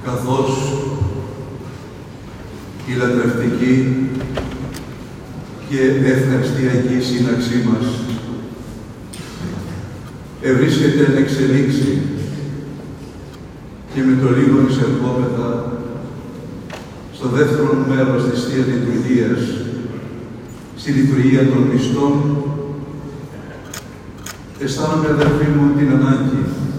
καθώς η λατρευτική και ευχαριστιακή σύναξή μας ευρίσκεται εν εξελίξη και με το λίγο εισερχόμεθα στο δεύτερο μέρος της Θείας Λειτουργίας, στη λειτουργία των μυστών, αισθάνομαι, αδελφοί μου, την ανάγκη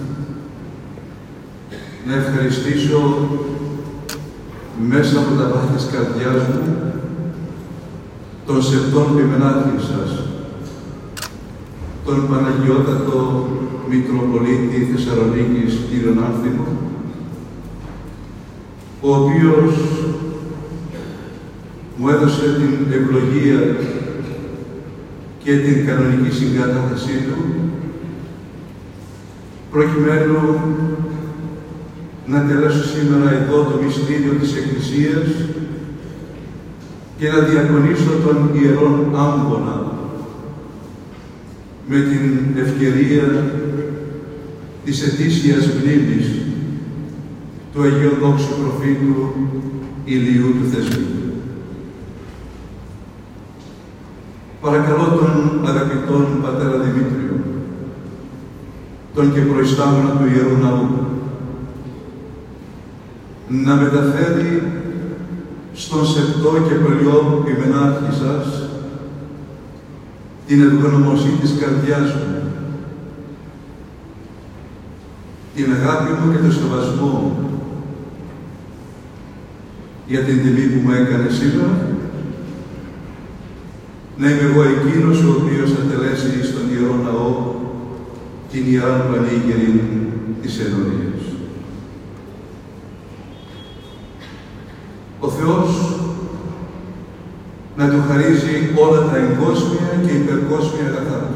να ευχαριστήσω μέσα από τα βάθη της καρδιάς μου τον σεπτόν ποιμενάρχη σας, τον Παναγιώτατο Μητροπολίτη Θεσσαλονίκης κ. Άνθιμο, ο οποίος μου έδωσε την ευλογία και την κανονική συγκατάθεσή του, προκειμένου να τελέσω σήμερα εδώ το μυστήριο της Εκκλησίας και να διακονήσω τον Ιερόν Άμπωνα με την ευκαιρία της ετήσιας μνήμης του Αγίου Δόξου Προφήτου Ηλιού του Θεσμίου. Παρακαλώ τον αγαπητόν Πατέρα Δημήτριο, τον και προϊστάμενο του Ιερού Ναού, να μεταφέρει στον σεπτό και παλιό ποιμενάρχη σας την ευγνωμοσύνη της καρδιάς μου, την αγάπη μου και το σεβασμό μου για την τιμή που μου έκανε σήμερα, να είμαι εγώ εκείνος ο οποίος θα τελέσει στον Ιερό Ναό την Ιεράν Πανήγυρη της Ενωρίας. Ο Θεός να του χαρίζει όλα τα εγκόσμια και υπερκόσμια αγαθά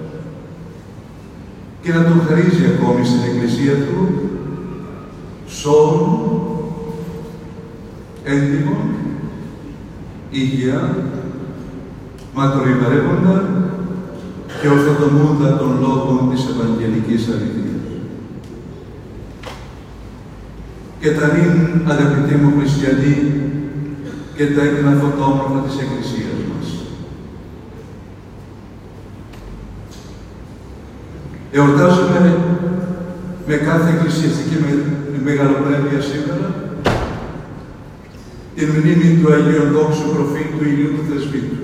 και να του χαρίζει ακόμη στην Εκκλησία του σώμα, έντιμο, υγεία, μακροημερεύοντα και ορθοδομούντα των λόγων της Ευαγγελικής Αληθείας. Και τα νυν, αγαπητοί μου χριστιανοί, και τα έγνα φωτόμορφα της Εκκλησίας μας. Εορτάζουμε με κάθε εκκλησιαστική μεγαλοπρέπεια σήμερα την μνήμη του Αγίου Δόξου Προφήτου Ηλιού του Θεσμίου.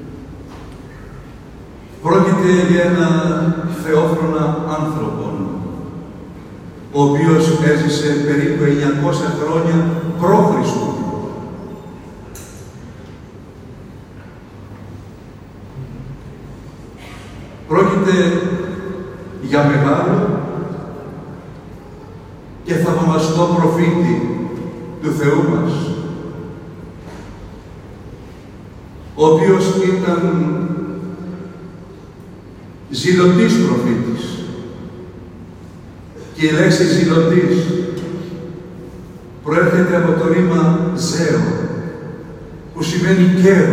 Πρόκειται για ένα θεόφρονα άνθρωπο, ο οποίος έζησε περίπου 900 χρόνια π.Χ. Πρόκειται για μεγάλο και θαυμαστό προφήτη του Θεού μας, ο οποίος ήταν ζηλωτής προφήτης. Και η λέξη ζηλωτής προέρχεται από το ρήμα ζέο, που σημαίνει καίρο.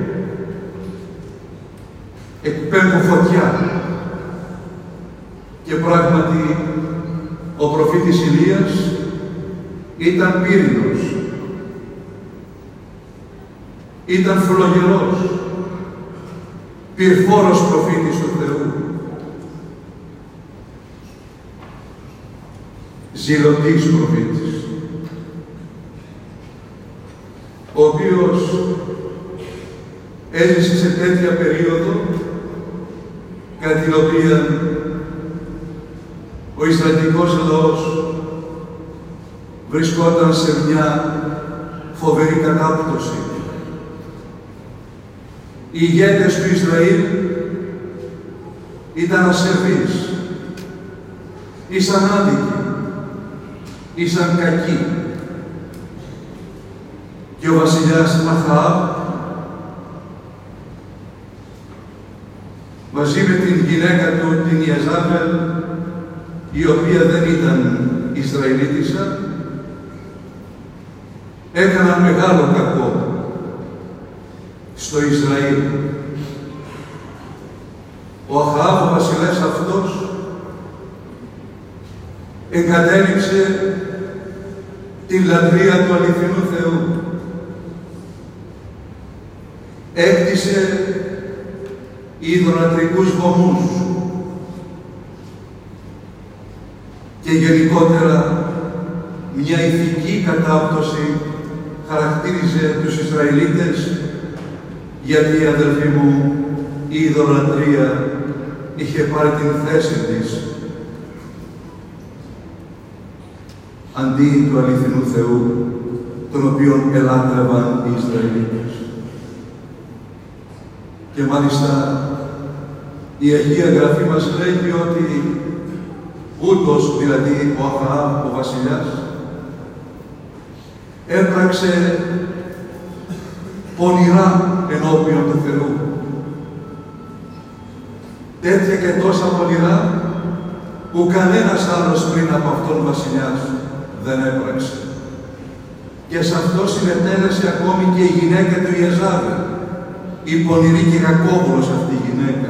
Εκπέμπω φωτιά. Και πράγματι ο προφήτης Ηλίας ήταν πύρινος, ήταν φλογερός, πυρφόρος προφήτης του Θεού, ζηλωτής προφήτης, ο οποίος έζησε σε τέτοια περίοδο κατά την οποία ο Ισραηλιτικός λαός βρισκόταν σε μια φοβερή κατάπτωση. Οι ηγέτες του Ισραήλ ήταν ασεβείς, ήσαν άδικοι, ήσαν κακοί. Και ο βασιλιάς Αχαάβ μαζί με την γυναίκα του, την Ιεζάβελ, η οποία δεν ήταν Ισραηλίτισσα, έκαναν μεγάλο κακό στο Ισραήλ. Ο Αχαάβ, ο βασιλεύς αυτός, εγκατέλειψε την λατρεία του αληθινού Θεού. Έκτισε ιδωλατρικούς βωμούς και γενικότερα μια ηθική κατάπτωση χαρακτήριζε τους Ισραηλίτες, γιατί, αδελφοί μου, η ιδωλατρία είχε πάρει την θέση της αντί του αληθινού Θεού, τον οποίον ελάτρευαν οι Ισραηλίτες. Και μάλιστα η Αγία Γραφή μας λέγει ότι ούτως, δηλαδή ο Αχαάβ, ο βασιλιάς, έπραξε πονηρά ενώπιον του Θεού. Τέτοια και τόσα πονηρά που κανένας άλλος πριν από αυτόν βασιλιάς δεν έπραξε. Και σε αυτό συνετέλεσε ακόμη και η γυναίκα του Ιεζάβελ, η πονηρή και κακόβουλος αυτή η γυναίκα.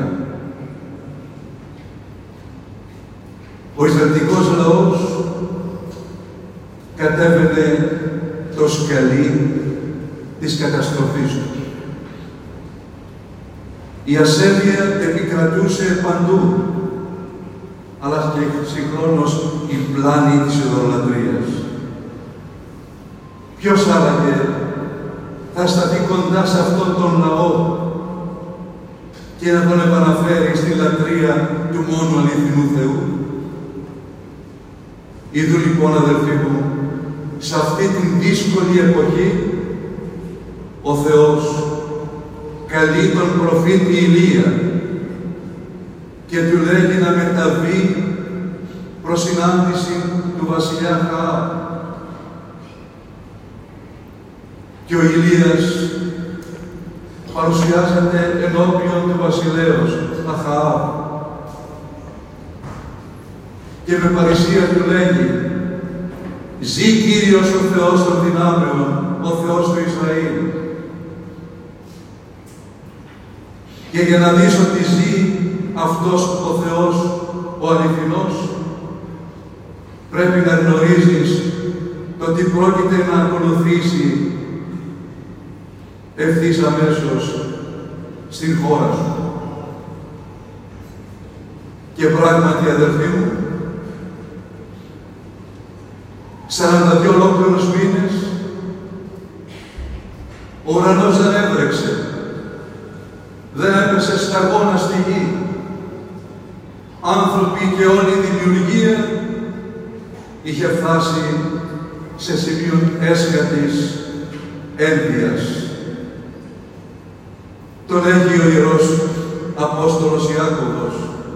Ο Ισραηλιτικός λαός κατέβαινε το σκαλί της καταστροφής του. Η ασέβεια επικρατούσε παντού, αλλά και συγχρόνως η πλάνη της ιδωλατρίας. Ποιος άραγε θα σταθεί κοντά σε αυτόν τον λαό και να τον επαναφέρει στη λατρεία του μόνου αληθινού Θεού? Είδου λοιπόν, αδελφοί μου, σε αυτή την δύσκολη εποχή ο Θεός καλεί τον προφήτη Ηλία και του λέγει να μεταβεί προς συνάντηση του βασιλιά Αχαάβ. Και ο Ηλίας παρουσιάζεται ενώπιον του βασιλέως Αχαάβ και με παρησία του λέγει: «Ζή Κύριος ο Θεός των δυνάμεων, ο Θεός του Ισραήλ». Και για να δεις ότι ζει αυτός ο Θεός, ο αληθινός, πρέπει να γνωρίζεις το τι πρόκειται να ακολουθήσει ευθύς αμέσως στην χώρα σου. Και πράγματι, αδελφοί μου, 42 ολόκληρους μήνες ο ουρανός δεν έβρεξε, δεν έπεσε σταγόνα στη γη. Άνθρωποι και όλη η δημιουργία είχε φτάσει σε σημείο έσχατης ένδυας. Το λέγει ο Ιερός Απόστολος Ιάκωβος,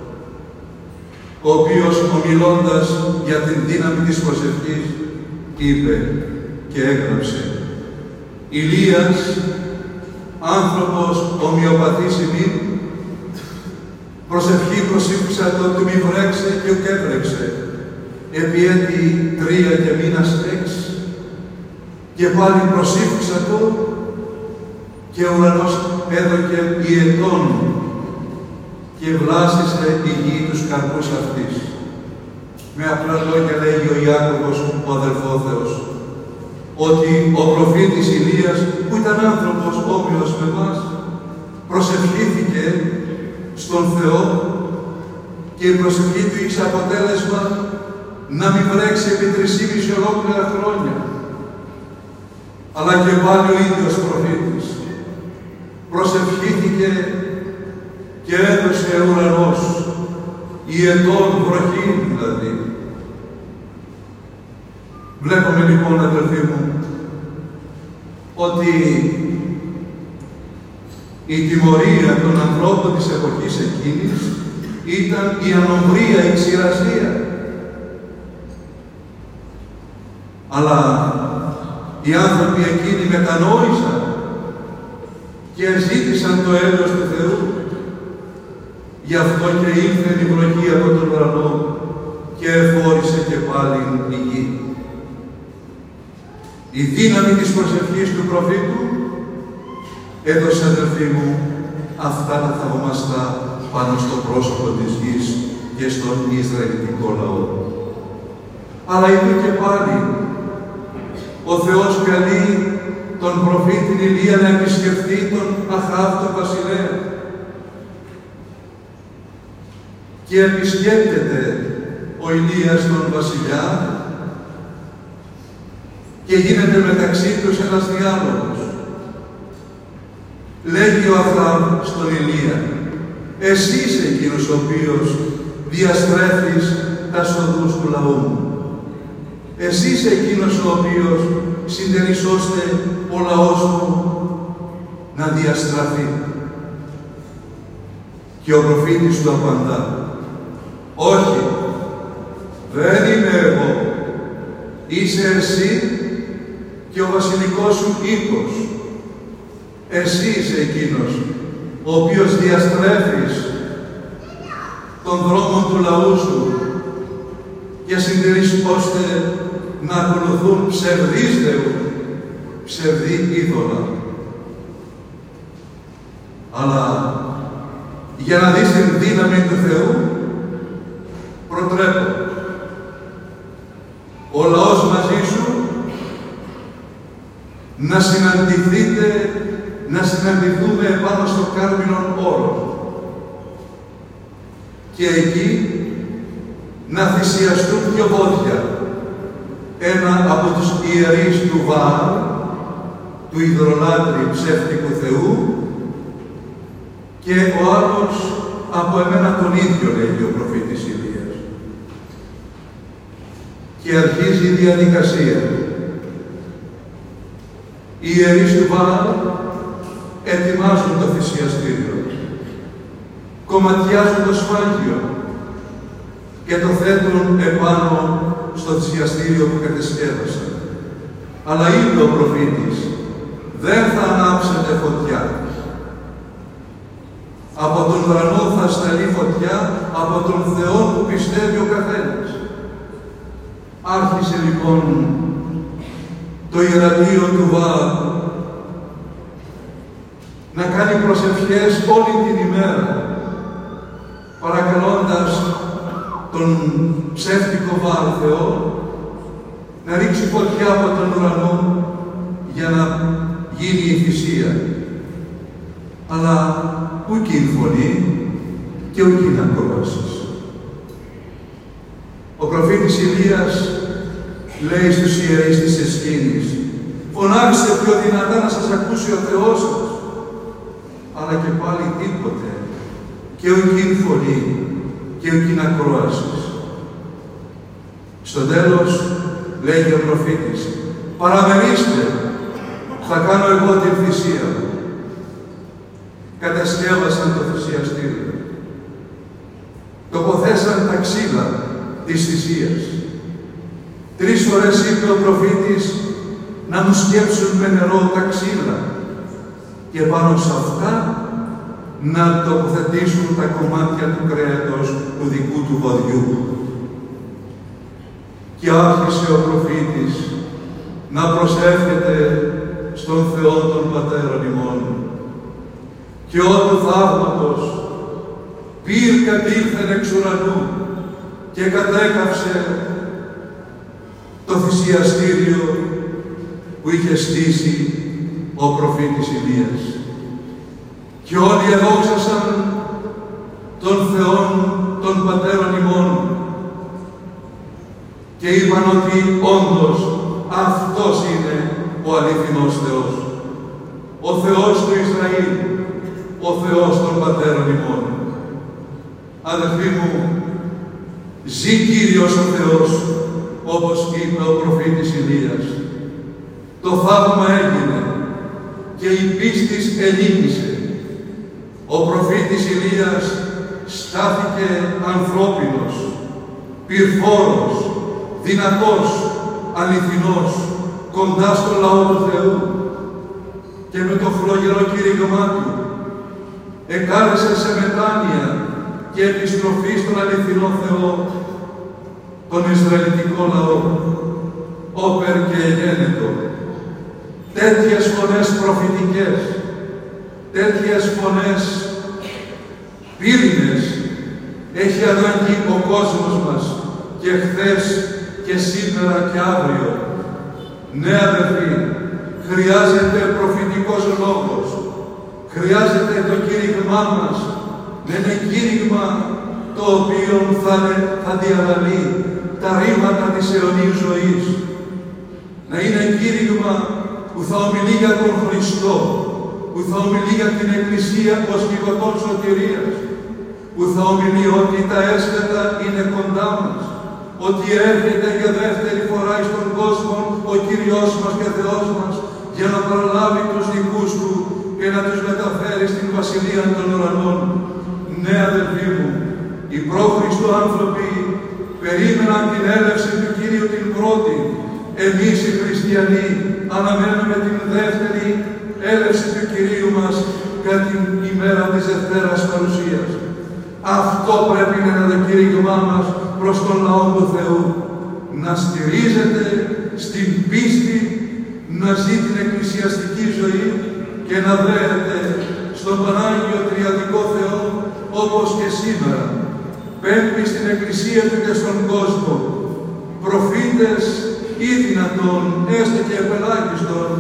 ο οποίος ομιλώντας για την δύναμη της προσευχής είπε και έγραψε: «Ηλίας, άνθρωπος ομοιοπαθής ημίν, προσευχή προσήφισα το του μη βρέξε και ουκ έβρεξε, επί έτη 3 και μήνας 6, και πάλι προσήφισα το, και ο ουρανός έδωκε ιετών και βλάστησε η γη τους καρπούς αυτής». Με απλά λόγια λέγει ο Ιάκωβος, ο αδελφόθεος, ότι ο προφήτης Ηλίας, που ήταν άνθρωπος όμοιος με εμάς, προσευχήθηκε στον Θεό και η προσευχή του είχε αποτέλεσμα να μην βρέξει επί 3,5 ολόκληρα χρόνια. Αλλά και πάλι ο ίδιος προφήτης προσευχήθηκε και έδωσε ουρανός, ιετών βροχή δηλαδή. Βλέπουμε λοιπόν, αδελφοί μου, ότι η τιμωρία των ανθρώπων της εποχής εκείνης ήταν η ανομβρία, η ξηρασία. Αλλά οι άνθρωποι εκείνοι μετανόησαν και ζήτησαν το έλεος του Θεού. Γι' αυτό και ήλθε η βροχή από τον ουρανό και εφόρησε και πάλι η γη. Η δύναμη της προσευχής του προφήτου έδωσε, αδελφοί μου, αυτά τα θαυμαστά πάνω στο πρόσωπο της γης και στον Ισραηλιτικό λαό. Αλλά εδώ και πάλι ο Θεός καλεί τον προφήτη Ηλία να επισκεφτεί τον Αχάβ τον βασιλέα. Και επισκέπτεται ο Ηλίας τον βασιλιά και γίνεται μεταξύ τους ένας διάλογος. Λέγει ο Αχάβ στον Ηλία, εσύ είσαι εκείνος ο οποίος διαστρέφεις τα οδούς του λαού μου. Εσύ είσαι εκείνος ο οποίος συντερείς ώστε ο λαός μου να διαστραφεί. Και ο προφήτης του απαντά, όχι, δεν είμαι εγώ. Είσαι εσύ και ο βασιλικός σου οίκος. Εσύ είσαι εκείνος ο οποίος διαστρέφεις τον δρόμο του λαού σου και συντηρείς ώστε να ακολουθούν ψευδείς θεούς, ψευδή είδωλα. Αλλά για να δεις την δύναμη του Θεού, προτρέπω ο λαός μαζί σου να συναντηθούμε επάνω στο Κάρμινον Όρο και εκεί να θυσιαστούν δυο βόδια, ένα από τους ιερείς του Βαάλ, του ιδρολάτρη ψεύτικου Θεού, και ο άλλος από εμένα τον ίδιο, λέγει ο προφήτης Ηλίας. Και αρχίζει η διαδικασία. Οι ιερείς του Βαάλ ετοιμάζουν το θυσιαστήριο, κομματιάζουν το σφάγιο και το θέτουν επάνω στο θυσιαστήριο που κατεσκεύασαν. Αλλά είπε ο προφήτης, δεν θα ανάψετε φωτιά. Από τον ουρανό θα σταλεί φωτιά από τον Θεό που πιστεύει ο καθένας. Άρχισε λοιπόν το ιερατείο του Βαάλ να κάνει προσευχές όλη την ημέρα, παρακαλώντας τον ψεύτικο Βαάλ Θεό να ρίξει φωτιά από τον ουρανό για να γίνει η θυσία. Αλλά ούκει η φωνή και ούκει οι ακροάσεις. Ο προφήτης Ηλίας λέει στους ιερείς της Εσχήνης, φωνάξτε πιο δυνατά να σας ακούσει ο Θεός σας. Αλλά και πάλι τίποτε, και ούκει η φωνή και ούκει οι ακροάσεις. Στο τέλος λέγει ο προφήτης, παραμερίστε, θα κάνω εγώ την θυσία μου. Κατασκεύασαν το θυσιαστήριο. Τοποθέσαν τα ξύλα της θυσίας. 3 φορές είπε ο προφήτης να μου σκέψουν με νερό τα ξύλα και πάνω σε αυτά να τοποθετήσουν τα κομμάτια του κρέατος του δικού του βοδιού. Και άρχισε ο προφήτης να προσεύχεται στον Θεό των Πατέρων ημών. Και ό του θαύματος πυρ κατήλθεν εξ ουρανού και κατέκαψε το θυσιαστήριο που είχε στήσει ο προφήτης Ηλίας. Και όλοι εδόξασαν τον Θεόν των Πατέρων ημών και είπαν ότι όντως αυτός είναι ο αληθινός Θεός, ο Θεός του Ισραήλ, ο Θεός των Πατέρων ημών. Αδελφοί μου, ζει Κύριος ο Θεός, όπως είπε ο προφήτης Ηλίας. Το θαύμα έγινε και η πίστης ενίκησε. Ο προφήτης Ηλίας στάθηκε ανθρώπινος, πυρφόρος, δυνατός, αληθινός, κοντά στο λαό του Θεού και με το φλογερό κήρυγμά του εκάλεσε σε μετάνοια και επιστροφή στον αληθινό Θεό τον Ισραηλιτικό λαό, όπερ και εγένετο. Τέτοιες φωνές προφητικές, τέτοιες φωνές πύρινες έχει ανάγκη ο κόσμος μας και χθες και σήμερα και αύριο. Ναι, αδελφοί, χρειάζεται προφητικός λόγος. Χρειάζεται το κήρυγμά μας να είναι κήρυγμα το οποίο θα διαβαλεί τα ρήματα της αιωνίου ζωής. Να είναι κήρυγμα που θα ομιλεί για τον Χριστό, που θα ομιλεί για την Εκκλησία ως κυβωτών σωτηρίας, που θα ομιλεί ότι τα έσχατα είναι κοντά μας, ότι έρχεται για δεύτερη φορά στον κόσμο ο Κύριος μας και Θεός μας για να παραλάβει τους δικούς Του και να τους μεταφέρει στην Βασιλεία των Ουρανών. Ναι, αδελφοί μου, οι προ-Χριστού άνθρωποι περίμεναν την έλευση του Κύριου την πρώτη. Εμείς οι χριστιανοί αναμένουμε την δεύτερη έλευση του Κυρίου μας κατά την ημέρα της Δευτέρας Παρουσίας. Αυτό πρέπει να είναι το κήρυγμά μας προς τον λαό του Θεού. Να στηρίζεται στην πίστη, να ζει την εκκλησιαστική ζωή και να δέχεται στον Πανάγιο Τριαδικό Θεό όπως και σήμερα. Πέμπει στην Εκκλησία Του και στον κόσμο προφήτες ή δυνατόν, έστω και επελάχιστον,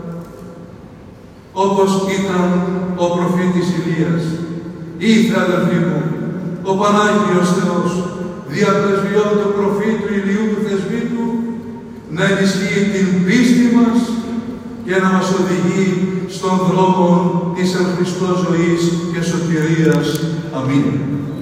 όπως ήταν ο προφήτης Ηλίας. Ήθε, αδελφοί μου, ο Πανάγιος Θεός, δια πρεσβειών του προφήτου Ηλιού του Θεσβήτου, να ενισχύει την πίστη μας και να μας οδηγεί στον δρόμο της εν Χριστώ ζωής και σωτηρίας. Αμήν.